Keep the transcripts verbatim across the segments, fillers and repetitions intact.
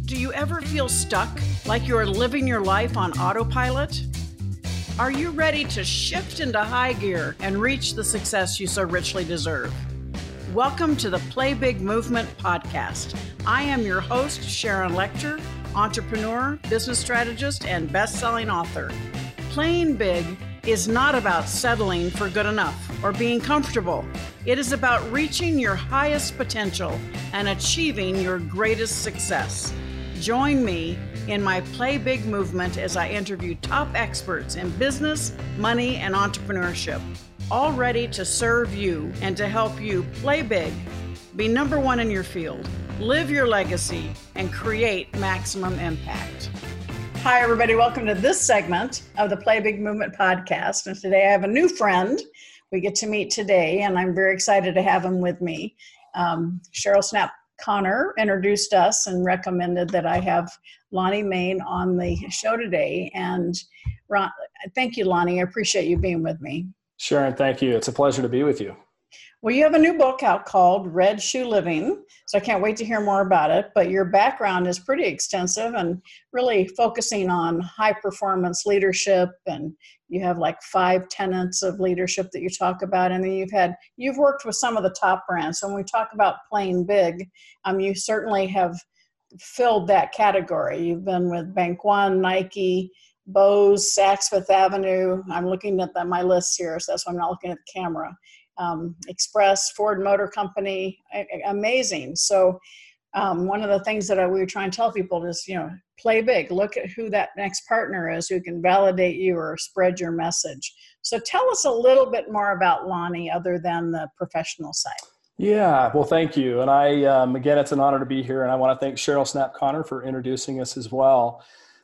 Do you ever feel stuck, like you're living your life on autopilot? Are you ready to shift into high gear and reach the success you so richly deserve? Welcome to the Play Big Movement podcast. I am your host, Sharon Lechter, entrepreneur, business strategist, and best-selling author. Playing big is not about settling for good enough or being comfortable. It is about reaching your highest potential and achieving your greatest success. Join me in my Play Big movement as I interview top experts in business, money, and entrepreneurship, all ready to serve you and to help you play big, be number one in your field, live your legacy, and create maximum impact. Hi, everybody. Welcome to this segment of the Play Big Movement podcast. And today I have a new friend we get to meet today, and I'm very excited to have him with me. Um, Cheryl Snap Connor introduced us and recommended that I have Lonnie Main on the show today. And Ron, thank you, Lonnie. I appreciate you being with me. Sharon, thank you. It's a pleasure to be with you. Well, you have a new book out called Red Shoe Living, so I can't wait to hear more about it. But your background is pretty extensive and really focusing on high performance leadership, and you have like five tenets of leadership that you talk about. And then you've had you've worked with some of the top brands. So when we talk about playing big, um, you certainly have filled that category. You've been with Bank One, Nike, Bose, Saks Fifth Avenue. I'm looking at the, my list here, so that's why I'm not looking at the camera. Um, Express, Ford Motor Company, amazing. So um, one of the things that I, we were trying to tell people is, you know, play big. Look at who that next partner is who can validate you or spread your message. So tell us a little bit more about Lonnie other than the professional side. Yeah, well, thank you. And I, um, again, it's an honor to be here. And I want to thank Cheryl Snap Connor for introducing us as well.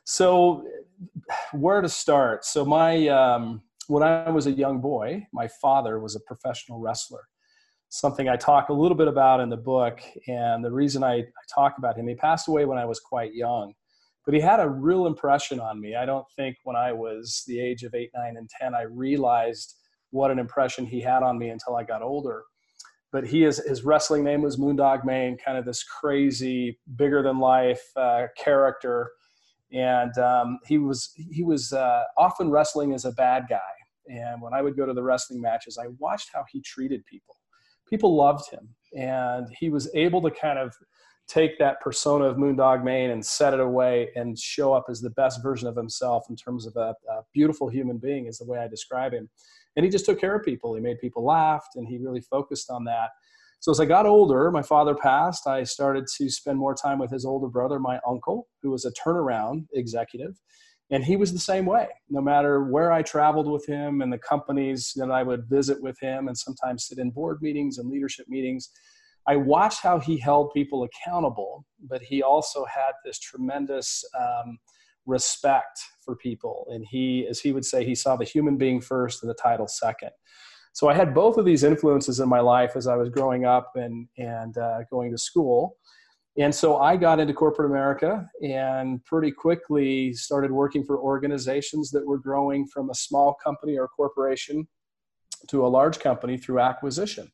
So where to start? So my, um, when I was a young boy, my father was a professional wrestler, something I talk a little bit about in the book. And the reason I, I talk about him, he passed away when I was quite young, but he had a real impression on me. I don't think when I was the age of eight, nine, and ten, I realized what an impression he had on me until I got older. But he is, his wrestling name was Moondog Mayne, kind of this crazy, bigger than life uh, character. And um, he was he was uh, often wrestling as a bad guy. And when I would go to the wrestling matches, I watched how he treated people. People loved him. And he was able to kind of take that persona of Moondog Mayne and set it away and show up as the best version of himself in terms of a, a beautiful human being is the way I describe him. And he just took care of people. He made people laugh, and he really focused on that. So as I got older, my father passed. I started to spend more time with his older brother, my uncle, who was a turnaround executive. And he was the same way. No matter where I traveled with him and the companies that I would visit with him and sometimes sit in board meetings and leadership meetings, I watched how he held people accountable, but he also had this tremendous um, respect for people. And he, as he would say, he saw the human being first and the title second. So I had both of these influences in my life as I was growing up and, and uh, going to school. And so I got into corporate America and pretty quickly started working for organizations that were growing from a small company or corporation to a large company through acquisition.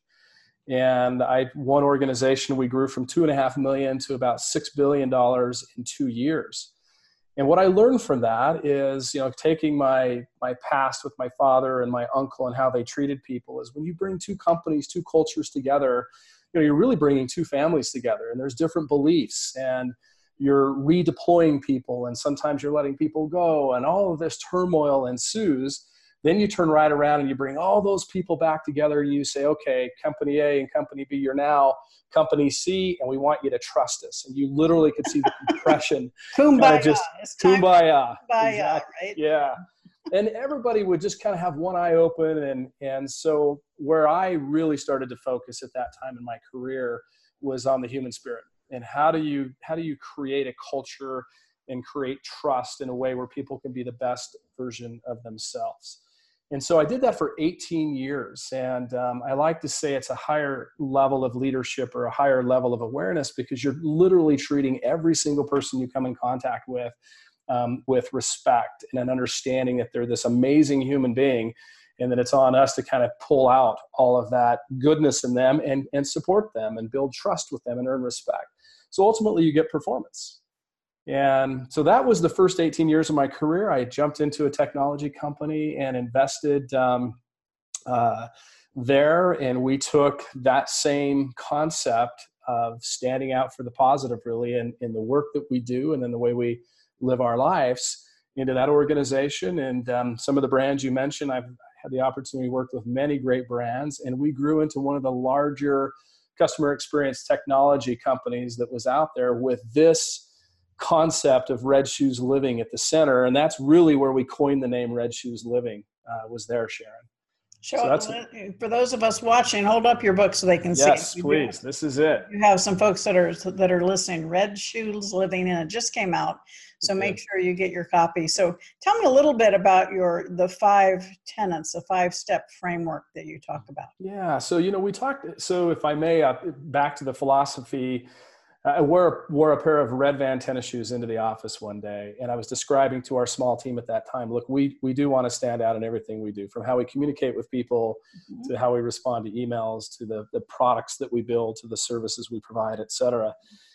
And I, one organization, we grew from two and a half million to about six billion dollars in two years. And what I learned from that is, you know, taking my my past with my father and my uncle and how they treated people is when you bring two companies, two cultures together, you know, you're really bringing two families together, and there's different beliefs, and you're redeploying people, and sometimes you're letting people go, and all of this turmoil ensues. Then you turn right around and you bring all those people back together, and you say, okay, company A and company B, you're now company C, and we want you to trust us. And you literally could see the compression. Kumbaya. Just, kumbaya. Kumbaya, exactly. Right? Yeah. And everybody would just kind of have one eye open. And, and so where I really started to focus at that time in my career was on the human spirit. And how do you, how do you create a culture and create trust in a way where people can be the best version of themselves? And so I did that for eighteen years. And um, I like to say it's a higher level of leadership or a higher level of awareness because you're literally treating every single person you come in contact with um, with respect and an understanding that they're this amazing human being, and that it's on us to kind of pull out all of that goodness in them and, and support them and build trust with them and earn respect. So ultimately you get performance. And so that was the first eighteen years of my career. I jumped into a technology company and invested um, uh, there. And we took that same concept of standing out for the positive, really, in, in the work that we do and then the way we live our lives into that organization. And um, some of the brands you mentioned, I've had the opportunity to work with many great brands, and we grew into one of the larger customer experience technology companies that was out there with this concept of Red Shoes Living at the center. And that's really where we coined the name Red Shoes Living, uh, was there, Sharon. Show so that's, for those of us watching, hold up your book so they can yes, see. Yes, please. Do, this is it. You have some folks that are that are listening. Red Shoes Living, and it just came out. So make sure you get your copy. So tell me a little bit about your the five tenets, the five-step framework that you talk about. Yeah. So, you know, we talked, so if I may, uh, back to the philosophy, I wore, wore a pair of Red Van tennis shoes into the office one day, and I was describing to our small team at that time, look, we we do want to stand out in everything we do, from how we communicate with people, mm-hmm. to how we respond to emails, to the, the products that we build, to the services we provide, et cetera.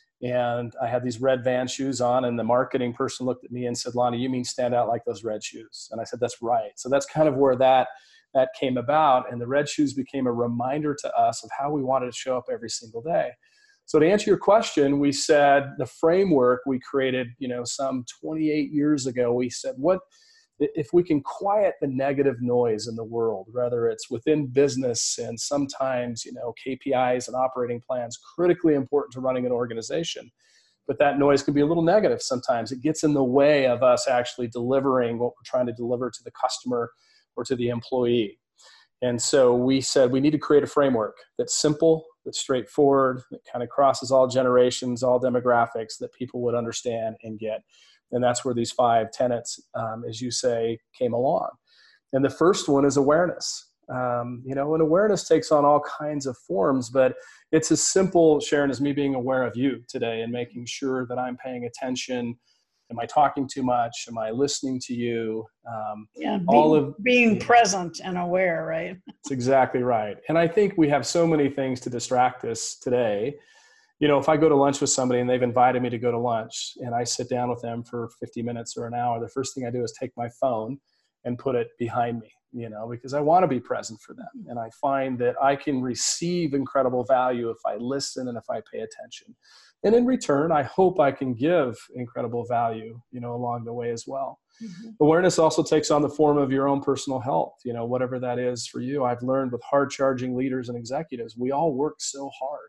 And I had these Red Van shoes on, and the marketing person looked at me and said, Lonnie, you mean stand out like those red shoes? And I said, that's right. So that's kind of where that, that came about. And the red shoes became a reminder to us of how we wanted to show up every single day. So to answer your question, we said the framework we created, you know, some twenty-eight years ago, we said, what, if we can quiet the negative noise in the world, whether it's within business and sometimes, you know, K P Is and operating plans, critically important to running an organization. But that noise can be a little negative sometimes. It gets in the way of us actually delivering what we're trying to deliver to the customer or to the employee. And so we said we need to create a framework that's simple, that's straightforward, that kind of crosses all generations, all demographics, that people would understand and get. And that's where these five tenets, um, as you say, came along. And the first one is awareness. Um, you know, and awareness takes on all kinds of forms, but it's as simple, Sharon, as me being aware of you today and making sure that I'm paying attention. Am I talking too much? Am I listening to you? Um, yeah, all being, of being present and aware, right? That's exactly right. And I think we have so many things to distract us today. You know, if I go to lunch with somebody and they've invited me to go to lunch and I sit down with them for fifty minutes or an hour, the first thing I do is take my phone and put it behind me, you know, because I want to be present for them. And I find that I can receive incredible value if I listen and if I pay attention. And in return, I hope I can give incredible value, you know, along the way as well. Mm-hmm. Awareness also takes on the form of your own personal health, you know, whatever that is for you. I've learned with hard charging leaders and executives, we all work so hard.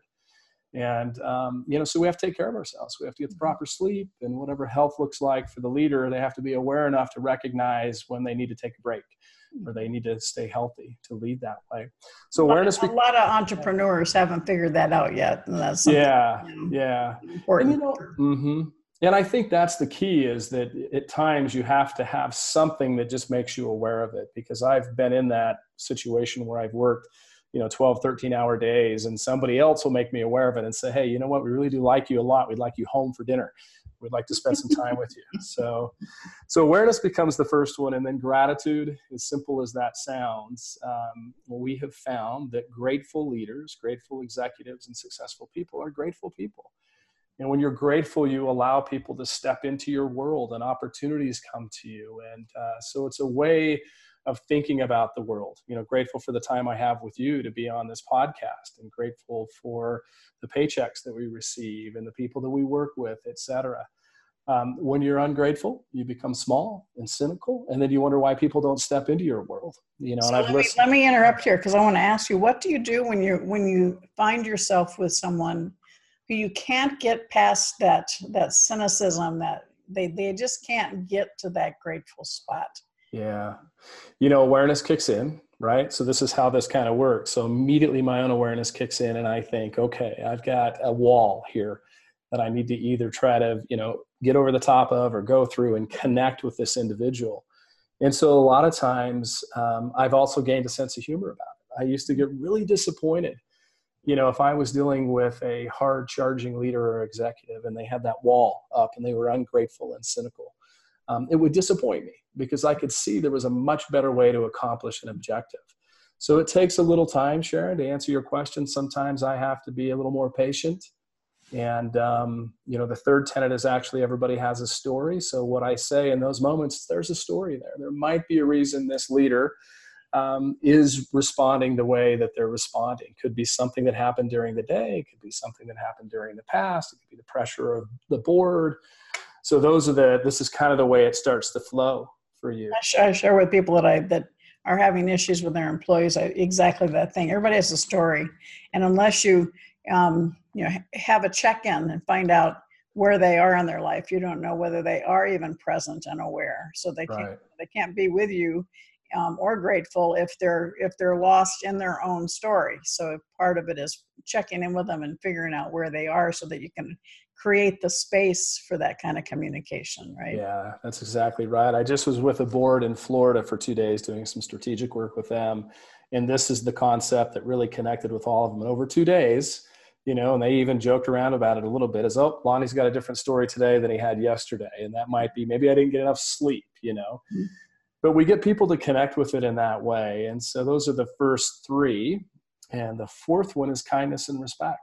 And, um, you know, so we have to take care of ourselves. We have to get the proper sleep, and whatever health looks like for the leader, they have to be aware enough to recognize when they need to take a break or they need to stay healthy to lead that way. So awareness. A lot of entrepreneurs haven't figured that out yet. And that's yeah, you know, yeah. important. And, you know, mm-hmm. and I think that's the key, is that at times you have to have something that just makes you aware of it, because I've been in that situation where I've worked, you know, twelve, thirteen hour days, and somebody else will make me aware of it and say, hey, you know what, we really do like you a lot. We'd like you home for dinner. We'd like to spend some time with you. So, so awareness becomes the first one. And then gratitude, as simple as that sounds. Um, we have found that grateful leaders, grateful executives, and successful people are grateful people. And when you're grateful, you allow people to step into your world and opportunities come to you. And uh, so it's a way of thinking about the world. You know, grateful for the time I have with you to be on this podcast, and grateful for the paychecks that we receive and the people that we work with, et cetera. Um, when you're ungrateful, you become small and cynical, and then you wonder why people don't step into your world. You know, so and I've let, me, listened. let me interrupt here, because I want to ask you, what do you do when you when you find yourself with someone who you can't get past that that cynicism, that they they just can't get to that grateful spot? Yeah. You know, awareness kicks in, right? So this is how this kind of works. So immediately my own awareness kicks in, and I think, okay, I've got a wall here that I need to either try to, you know, get over the top of or go through and connect with this individual. And so a lot of times um, I've also gained a sense of humor about it. I used to get really disappointed, you know, if I was dealing with a hard charging leader or executive and they had that wall up and they were ungrateful and cynical. Um, it would disappoint me, because I could see there was a much better way to accomplish an objective. So it takes a little time, Sharon, to answer your question. Sometimes I have to be a little more patient. And, um, you know, the third tenet is actually everybody has a story. So what I say in those moments, there's a story there. There might be a reason this leader um, is responding the way that they're responding. Could be something that happened during the day. It could be something that happened during the past. It could be the pressure of the board. So those are the, this is kind of the way it starts to flow for you. I share, I share with people that I, that are having issues with their employees, I, exactly that thing. Everybody has a story. And unless you, um, you know, have a check-in and find out where they are in their life, you don't know whether they are even present and aware. So they can't, Right. they can't be with you um, or grateful if they're, if they're lost in their own story. So part of it is checking in with them and figuring out where they are so that you can create the space for that kind of communication, right? Yeah, that's exactly right. I just was with a board in Florida for two days doing some strategic work with them. And this is the concept that really connected with all of them. And over two days, you know, and they even joked around about it a little bit as, oh, Lonnie's got a different story today than he had yesterday. And that might be, maybe I didn't get enough sleep, you know, mm-hmm. But we get people to connect with it in that way. And so those are the first three. And the fourth one is kindness and respect.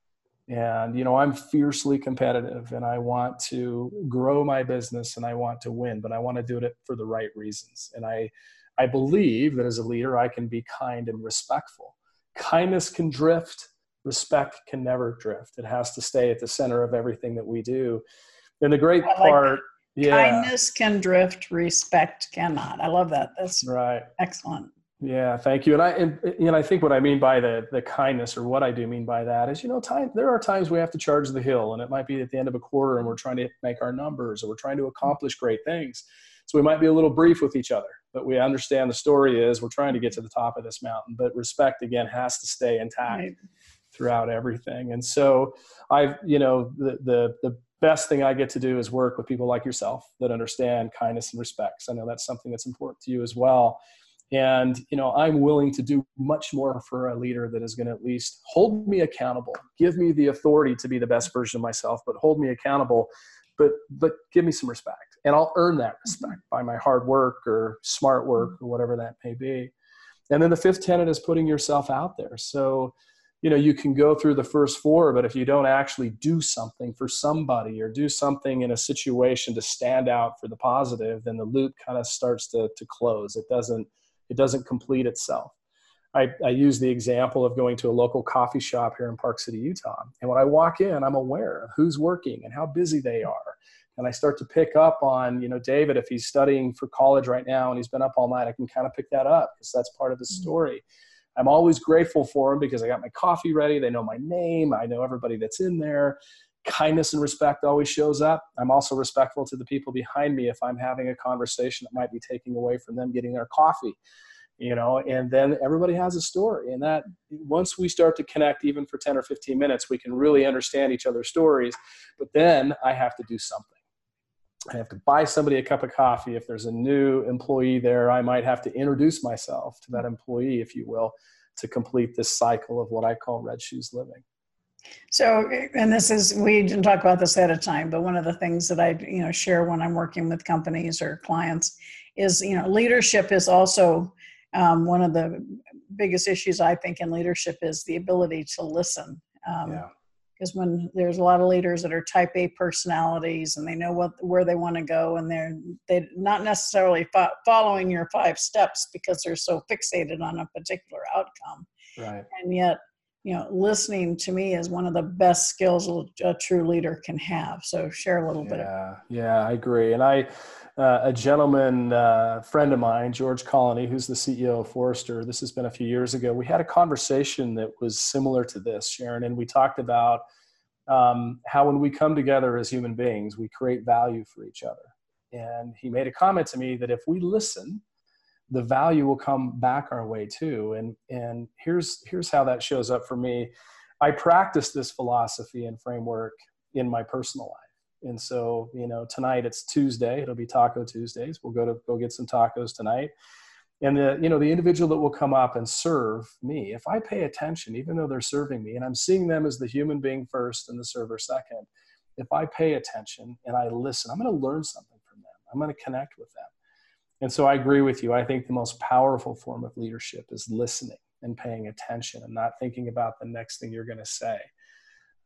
And, you know, I'm fiercely competitive and I want to grow my business and I want to win, but I want to do it for the right reasons. And I, I believe that as a leader, I can be kind and respectful. Kindness can drift. Respect can never drift. It has to stay at the center of everything that we do. And the great like part, that. Yeah. Kindness can drift, respect cannot. I love that. That's right. Excellent. Yeah, thank you. And I, and, you know, I think what I mean by the the kindness, or what I do mean by that, is, you know, time. There are times we have to charge the hill, and it might be at the end of a quarter, and we're trying to make our numbers, or we're trying to accomplish great things. So we might be a little brief with each other, but we understand the story is we're trying to get to the top of this mountain. But respect, again, has to stay intact right. throughout everything. And so I've, you know, the the the best thing I get to do is work with people like yourself that understand kindness and respect. So I know that's something that's important to you as well. And, you know, I'm willing to do much more for a leader that is going to at least hold me accountable, give me the authority to be the best version of myself, but hold me accountable, but, but give me some respect. And I'll earn that respect by my hard work or smart work or whatever that may be. And then the fifth tenet is putting yourself out there. So, you know, you can go through the first four, but if you don't actually do something for somebody or do something in a situation to stand out for the positive, then the loop kind of starts to, to close. It doesn't, It doesn't complete itself. I, I use the example of going to a local coffee shop here in Park City, Utah. And when I walk in, I'm aware of who's working and how busy they are. And I start to pick up on, you know, David, if he's studying for college right now and he's been up all night, I can kind of pick that up because that's part of his story. I'm always grateful for him because I got my coffee ready. They know my name. I know everybody that's in there. Kindness and respect always shows up. I'm also respectful to the people behind me if I'm having a conversation that might be taking away from them getting their coffee, you know, and then everybody has a story. And that once we start to connect, even for ten or fifteen minutes, we can really understand each other's stories. But then I have to do something. I have to buy somebody a cup of coffee. If there's a new employee there, I might have to introduce myself to that employee, if you will, to complete this cycle of what I call red shoes living. So, and this is, we didn't talk about this at a time, but one of the things that I, you know, share when I'm working with companies or clients is, you know, leadership is also um, one of the biggest issues I think in leadership is the ability to listen. Um, yeah. Because when there's a lot of leaders that are type A personalities and they know what where they want to go and they're they're not necessarily fo- following your five steps because they're so fixated on a particular outcome. Right. And yet, you know, listening to me is one of the best skills a true leader can have. So share a little yeah, bit. Yeah, yeah, I agree. And I, uh, a gentleman, uh, friend of mine, George Colony, who's the C E O of Forrester, this has been a few years ago, we had a conversation that was similar to this, Sharon, and we talked about um, how when we come together as human beings, we create value for each other. And he made a comment to me that if we listen, the value will come back our way too. And, and here's, here's how that shows up for me. I practice this philosophy and framework in my personal life. And so, you know, tonight it's Tuesday, it'll be Taco Tuesdays. We'll go to go get some tacos tonight. And the, you know, the individual that will come up and serve me, if I pay attention, even though they're serving me and I'm seeing them as the human being first and the server second, if I pay attention and I listen, I'm going to learn something from them. I'm going to connect with them. And so I agree with you. I think the most powerful form of leadership is listening and paying attention and not thinking about the next thing you're going to say.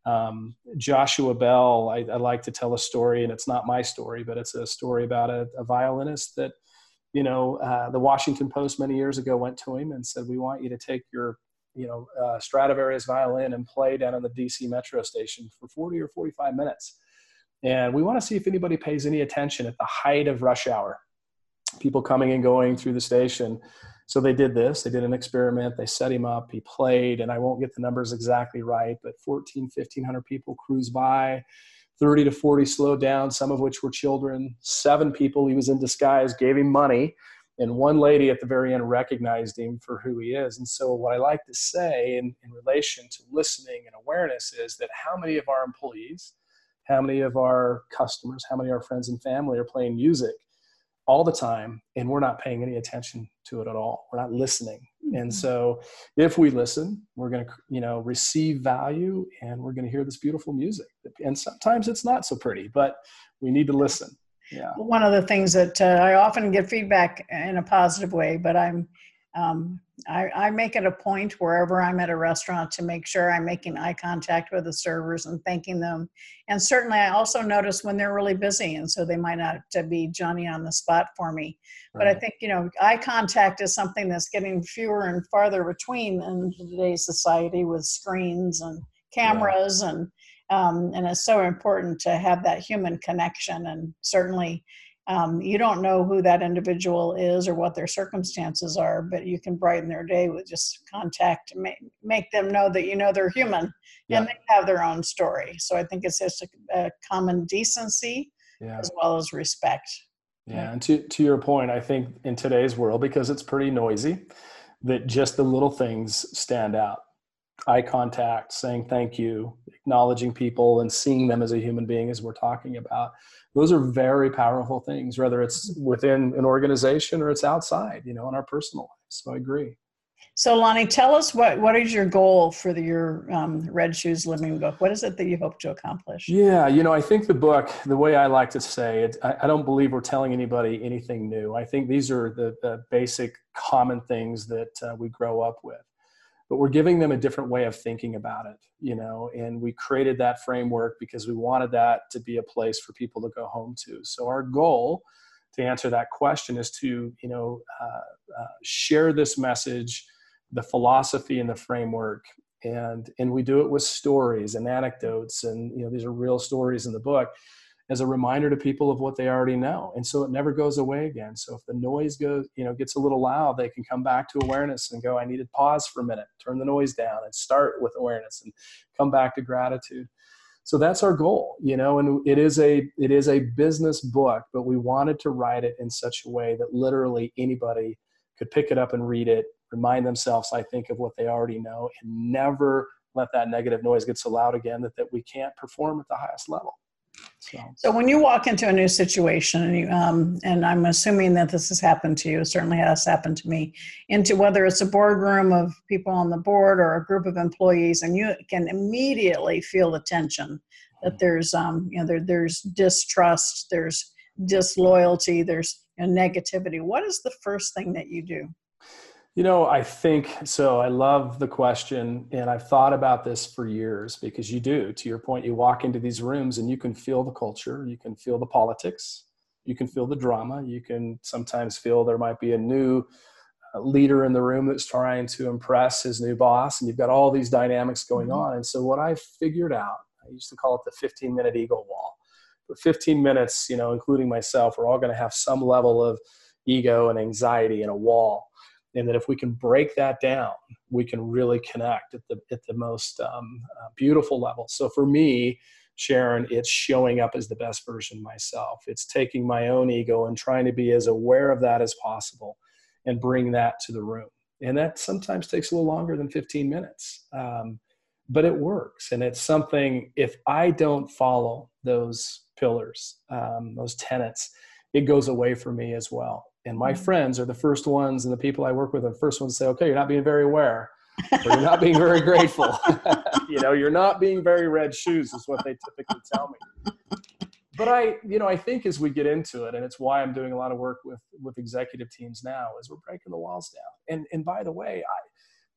Um, Joshua Bell, I, I like to tell a story, and it's not my story, but it's a story about a, a violinist that, you know, uh, the Washington Post many years ago went to him and said, we want you to take your, you know, uh, Stradivarius violin and play down in the D C metro station for forty or forty-five minutes. And we want to see if anybody pays any attention at the height of rush hour, people coming and going through the station. So they did this, they did an experiment, they set him up, he played, and I won't get the numbers exactly right, but fourteen, fifteen hundred people cruised by, thirty to forty slowed down, some of which were children, seven people, he was in disguise, gave him money, and one lady at the very end recognized him for who he is. And so what I like to say in, in relation to listening and awareness is that how many of our employees, how many of our customers, how many of our friends and family are playing music all the time, and we're not paying any attention to it at all. We're not listening. Mm-hmm. And so if we listen, we're going to, you know, receive value, and we're going to hear this beautiful music. And sometimes it's not so pretty, but we need to listen. Yeah. One of the things that uh, I often get feedback in a positive way, but I'm, um, I, I make it a point wherever I'm at a restaurant to make sure I'm making eye contact with the servers and thanking them. And certainly I also notice when they're really busy, and so they might not to be Johnny on the spot for me. Right. But I think, you know, eye contact is something that's getting fewer and farther between in today's society with screens and cameras. Yeah. and um, and it's so important to have that human connection. And certainly Um, you don't know who that individual is or what their circumstances are, but you can brighten their day with just contact, make, make them know that you know they're human. Yeah. And they have their own story. So I think it's just a, a common decency yeah. as well as respect. Yeah, and to, to your point, I think in today's world, because it's pretty noisy, that just the little things stand out. Eye contact, saying thank you, acknowledging people and seeing them as a human being, as we're talking about. Those are very powerful things, whether it's within an organization or it's outside, you know, in our personal lives. So I agree. So Lonnie, tell us what, what is your goal for the, your um, Red Shoes Living book? What is it that you hope to accomplish? Yeah, you know, I think the book, the way I like to say it, I, I don't believe we're telling anybody anything new. I think these are the, the basic common things that uh, we grow up with. But we're giving them a different way of thinking about it, you know, and we created that framework because we wanted that to be a place for people to go home to. So our goal to answer that question is to, you know, uh, uh, share this message, the philosophy and the framework. And, and we do it with stories and anecdotes. And, you know, these are real stories in the book as a reminder to people of what they already know. And so it never goes away again. So if the noise goes, you know, gets a little loud, they can come back to awareness and go, I need to pause for a minute, turn the noise down and start with awareness and come back to gratitude. So that's our goal, you know, and it is a, it is a business book, but we wanted to write it in such a way that literally anybody could pick it up and read it, remind themselves, I think, of what they already know, and never let that negative noise get so loud again that, that we can't perform at the highest level. So. so when you walk into a new situation, and, you, um, and I'm assuming that this has happened to you, it certainly has happened to me, into whether it's a boardroom of people on the board or a group of employees, and you can immediately feel the tension that there's, um, you know, there, there's distrust, there's disloyalty, there's you know, negativity. What is the first thing that you do? You know, I think, so I love the question, and I've thought about this for years, because you do, to your point, you walk into these rooms and you can feel the culture, you can feel the politics, you can feel the drama, you can sometimes feel there might be a new uh, leader in the room that's trying to impress his new boss, and you've got all these dynamics going on. And so what I figured out, I used to call it the fifteen minute ego wall. For fifteen minutes, you know, including myself, we're all going to have some level of ego and anxiety in a wall. And that if we can break that down, we can really connect at the at the most um, uh, beautiful level. So for me, Sharon, it's showing up as the best version of myself. It's taking my own ego and trying to be as aware of that as possible and bring that to the room. And that sometimes takes a little longer than fifteen minutes, um, but it works. And it's something, if I don't follow those pillars, um, those tenets, it goes away from me as well. And my friends are the first ones, and the people I work with are the first ones to say, okay, you're not being very aware, or you're not being very grateful. You know, you're not being very red shoes is what they typically tell me. But I, you know, I think as we get into it, and it's why I'm doing a lot of work with, with executive teams now, is we're breaking the walls down. And, and by the way, I,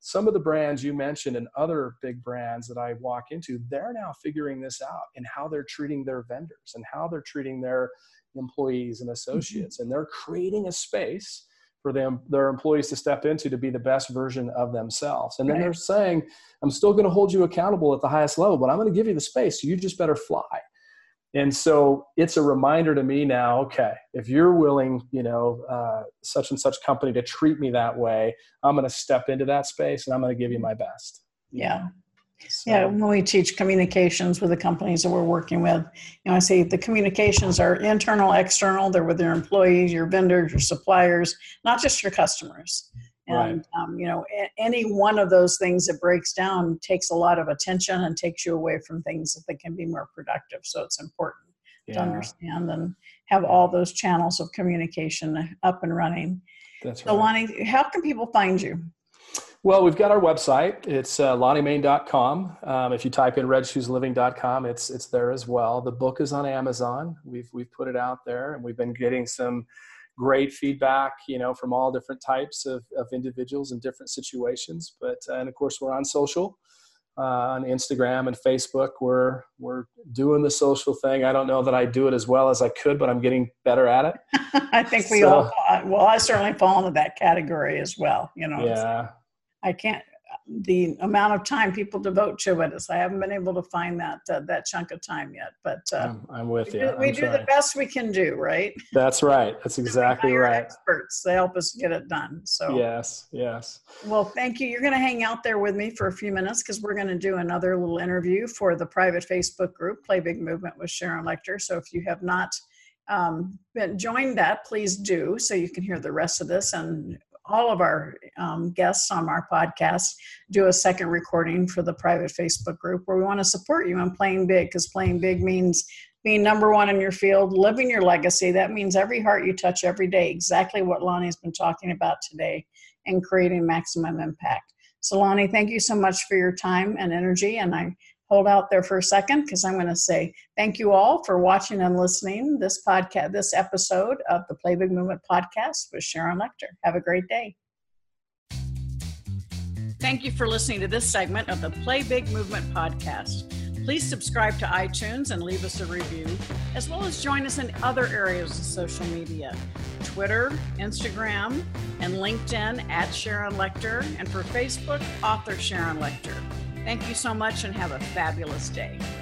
some of the brands you mentioned and other big brands that I walk into, they're now figuring this out in how they're treating their vendors and how they're treating their employees and associates. Mm-hmm. And they're creating a space for them, their employees to step into to be the best version of themselves. And then right. they're saying, I'm still going to hold you accountable at the highest level, but I'm going to give you the space. You just better fly. And so it's a reminder to me now, okay, if you're willing, you know, uh, such and such company to treat me that way, I'm going to step into that space and I'm going to give you my best. Yeah. So. Yeah. When we teach communications with the companies that we're working with, you know, I say the communications are internal, external. They're with your employees, your vendors, your suppliers, not just your customers. And, right. um, you know, a- any one of those things that breaks down takes a lot of attention and takes you away from things that they can be more productive. So it's important yeah. to understand and have all those channels of communication up and running. That's right. So Lonnie, how can people find you? Well, we've got our website. It's uh, lonnie main dot com. Um, if you type in red shoes living dot com, it's it's there as well. The book is on Amazon. We've we've put it out there, and we've been getting some great feedback, you know, from all different types of, of individuals in different situations. But uh, and of course, we're on social, uh, on Instagram and Facebook. We're we're doing the social thing. I don't know that I do it as well as I could, but I'm getting better at it. I think we so, all. Well, I certainly fall into that category as well. You know. Yeah. I can't, the amount of time people devote to it is, I haven't been able to find that, uh, that chunk of time yet, but uh, I'm, I'm with we you. Do, we I'm do trying. the best we can do, right? That's right. That's exactly right. Experts, they help us get it done. So yes, yes. Well, thank you. You're going to hang out there with me for a few minutes because we're going to do another little interview for the private Facebook group, Play Big Movement with Sharon Lechter. So if you have not um, been joined that, please do so you can hear the rest of this. And all of our um, guests on our podcast do a second recording for the private Facebook group where we want to support you in playing big, because playing big means being number one in your field, living your legacy. That means every heart you touch every day, exactly what Lonnie's been talking about today, and creating maximum impact. So Lonnie, thank you so much for your time and energy. And I hold out there for a second because I'm going to say thank you all for watching and listening this podcast, this episode of the Play Big Movement podcast with Sharon Lechter. Have a great day. Thank you for listening to this segment of the Play Big Movement podcast. Please subscribe to iTunes and leave us a review, as well as join us in other areas of social media, Twitter, Instagram, and LinkedIn at Sharon Lechter, and for Facebook, author Sharon Lechter. Thank you so much and have a fabulous day.